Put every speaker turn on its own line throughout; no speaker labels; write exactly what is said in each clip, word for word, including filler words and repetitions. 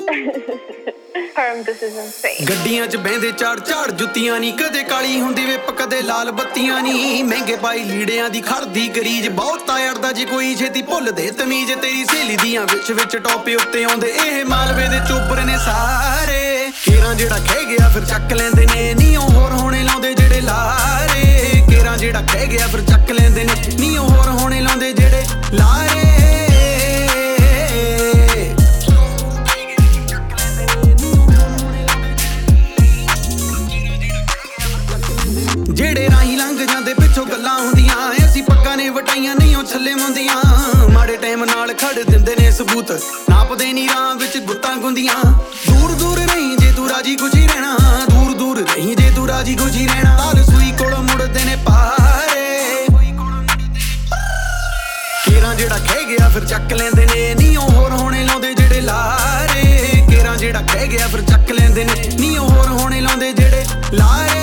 Perm, this is insane.
ਗੱਡੀਆਂ 'ਚ ਬਹਿੰਦੇ ਝਾੜ ਝਾੜ ਜੁੱਤੀਆਂ ਨਹੀਂ ਕਦੇ ਕਾਲੀ ਹੁੰਦੀ ਵਿਪ ਕਦੇ ਲਾਲ ਬੱਤੀਆਂ ਨਹੀਂ ਮਹਿੰਗੇ ਪਾਈ ਲੀੜਿਆਂ ਦੀ ਖੜਦੀ ਗਰੀਜ ਬਹੁਤ ਅੜਦਾ ਜੇ ਕੋਈ ਛੇਤੀ ਭੁੱਲ ਦੇ ਤਮੀਜ਼ ਤੇਰੀ ਸਹੇਲੀ ਦੀਆਂ ਵਿੱਚ ਵਿੱਚ ਟੋਪੇ ਉੱਤੇ ਆਉਂਦੇ ਇਹ ਮਾਲਵੇ ਦੇ ਚੋਬਰ ਨੇ ਸਾਰੇ ਕੇਰਾਂ ਜਿਹੜਾ ਖਹਿ ਗਿਆ ਫਿਰ ਚੱਕ ਲੈਂਦੇ ਨੇ ਨੀ ਉਹ ਹੋਰ ਹੋਣੇ ਲਾਉਂਦੇ ਜਿਹੜੇ ਲਾਰੇ ਕੇਰਾਂ ਜਿਹੜਾ ਖਹਿ ਗਿਆ ਫਿਰ ਚੱਕ ਲੈਂਦੇ ਨੇ ਨੀ ਉਹ ਹੋਰ ਹੋਣੇ ਲਾਉਂਦੇ ਜਿਹੜੇ ਲਾਰੇ ਜਿਹੜੇ ਰਾਹੀਂ ਲੰਘ ਜਾਂਦੇ ਪਿੱਛੋਂ ਗੱਲਾਂ ਹੁੰਦੀਆਂ ਅਸੀਂ ਪੱਗਾਂ ਨੇ ਵਟਾਈਆਂ ਨਹੀਂ ਉਹ ਛੱਲੇ ਮੁੰਦੀਆਂ ਮਾੜੇ ਟਾਈਮ ਨਾਲ ਖੜ ਦਿੰਦੇ ਨੇ ਸਬੂਤ ਨਾਪਦੇ ਨੀ ਰਾਹ ਵਿੱਚ ਗੁੱਤਾਂ ਗੁੰਦੀਆਂ ਦੂਰ ਦੂਰ ਰਹੀ ਜੇ ਤੂੰ ਰਾਜੀ ਖੁਸ਼ੀ ਰਹਿਣਾ ਦੂਰ ਦੂਰ ਰਹੀ ਜੇ ਤੂੰ ਰਾਜੀ ਖੁਸ਼ੀ ਰਹਿਣਾ ਲਾਲ ਸੂਈ ਕੋਲ ਮੁੜਦੇ ਨੇ ਪਾਰੇ ਕੇਰਾਂ ਜਿਹੜਾ ਖਹਿ ਗਿਆ ਫਿਰ ਚੱਕ ਲੈਂਦੇ ਨੇ ਨੀ ਉਹ ਹੋਰ ਹੋਣੇ ਲਾਉਂਦੇ ਜਿਹੜੇ ਲਾਰੇ ਕੇਰਾਂ ਜਿਹੜਾ ਖਹਿ ਗਿਆ ਫਿਰ ਚੱਕ ਲੈਂਦੇ ਨੇ ਨੀ ਉਹ ਹੋਰ ਹੋਣੇ ਲਾਉਂਦੇ ਜਿਹੜੇ ਲਾਰੇ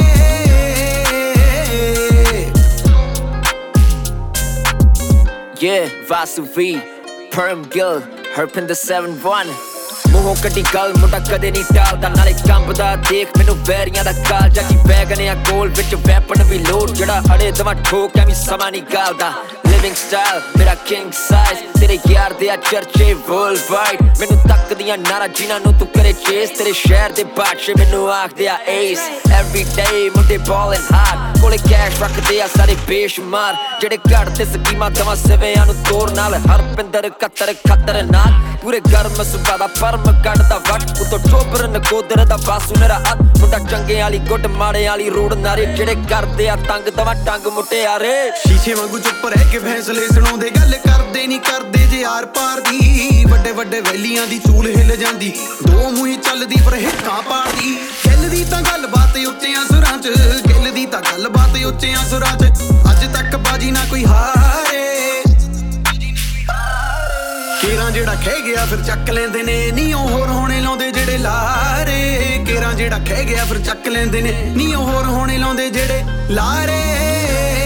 Yeah, Vasu V, Perm Gill, Herpin the seven one ਮੂੰਹੋਂ ਕੱਢੀ ਗੱਲ ਮੁੰਡਾ ਕਦੇ ਨਹੀਂ ਟਾਲਦਾ ਨਾਲੇ ਕੰਬਦਾ ਦੇਖ ਮੈਨੂੰ ਵੈਰੀਆਂ ਦਾ ਕਾਲਜਾ ਕੀ ਬੈਗਨ ਆ ਗੋਲ ਵਿੱਚ ਵੈਪਨ ਵੀ ਲੋਡ ਜਿਹੜਾ ਅੜੇ ਦਵਾ ਠੋਕ ਐਵੇਂ ਸਮਾਂ ਨਹੀਂ ਗਾਲਦਾ ਲਿਵਿੰਗ ਸਟਾਈਲ ਮੇਰਾ ਕਿੰਗ ਸਾਈਜ਼ ਤੇਰੇ ਯਾਰ ਦੇ ਆ ਚਰਚੇ ਵਰਲਡ ਵਾਈਡ ਮੈਨੂੰ ਤੱਕਦੀਆਂ ਨਾਰਾ ਜਿਨ੍ਹਾਂ ਨੂੰ ਤੂੰ ਕਰੇ ਚੇਸ ਤੇਰੇ ਸ਼ਹਿਰ ਦੇ ਬਾਦਸ਼ਾਹ ਮੈਨੂੰ ਆਖਦੇ ਆ ਏਸ ਐਵਰੀ ਡੇ ਮੁੰਡੇ ਬਾਲਿੰਗ ਹਾਰਡ ਕੋਲੇ ਕੈਸ਼ ਰੱਖਦੇ ਆ ਸਾਰੇ ਬੇਸ਼ੁਮਾਰ ਜਿਹੜੇ ਘੜ ਤੇ ਸਕੀਮਾਂ ਦਵਾਂ ਸਿਵਿਆਂ ਨੂੰ ਤੋੜ ਨਾਲ ਹਰਪਿੰਦਰ ਕਤਰ ਖਤਰਨਾਕ ਪੂਰੇ ਗਰਮ ਸੁਭਾ ਦਾ ਪਰਮ ਕੱਢਦਾ ਵਟ ਉਤੋਂ ਚੋਬਰ ਨਕੋਦਰ ਦਾ ਬਾਸੂ ਮੇਰਾ ਹੱਥ ਮੁੰਡਾ ਚੰਗੇ ਵਾਲੀ ਗੁੱਟ ਮਾੜੇ ਵਾਲੀ ਰੋੜ ਨਾਰੇ ਜਿਹੜੇ ਕਰਦੇ ਆ ਤੰਗ ਦਵਾ ਟੰਗ ਮੁਟਿਆਰੇ
ਸ਼ੀਸ਼ੇ ਵਾਂਗੂ ਚੁੱਪ ਰਹਿ ਕੇ ਫੈਸਲੇ ਸੁਣਾਉਂਦੇ ਗੱਲ ਕਰਦੇ ਨਹੀਂ ਕਰਦੇ ਜੇ ਆਰ ਪਾਰ ਦੀ ਵੱਡੇ ਵੱਡੇ ਵੈਲੀਆਂ ਦੀ ਚੂਲ ਹਿੱਲ ਜਾਂਦੀ ਦੋ ਮੂੰਹ ਚੱਲਦੀ ਪਰ ਹਿੱਕਾਂ ਪਾੜਦੀ ਗੱਲ ਦੀ ਤਾਂ ਗੱਲ ਬਾਤ ਉੱਚਿਆਂ ਸੁਰਾਂ 'ਚ ਗੱਲ ਦੀ ਤਾਂ ਗੱਲ ਬਾਤ ਉੱਚਿਆਂ ਸੁਰਾਂ 'ਚ ਅੱਜ ਤੱਕ ਬਾਜੀ ਨਾ ਕੋਈ ਹਾਰੇ ਕੇਰਾਂ ਜਿਹੜਾ ਖਹਿ ਗਿਆ ਫਿਰ ਚੱਕ ਲੈਂਦੇ ਨੇ ਨੀ ਉਹ ਹੋਰ ਹੋਣੇ ਲਾਉਂਦੇ ਜਿਹੜੇ ਲਾਰੇ ਕੇਰਾਂ ਜਿਹੜਾ ਖਹਿ ਗਿਆ ਫਿਰ ਚੱਕ ਲੈਂਦੇ ਨੇ ਨੀ ਉਹ ਹੋਰ ਹੋਣੇ ਲਾਉਂਦੇ ਜਿਹੜੇ ਲਾਰੇ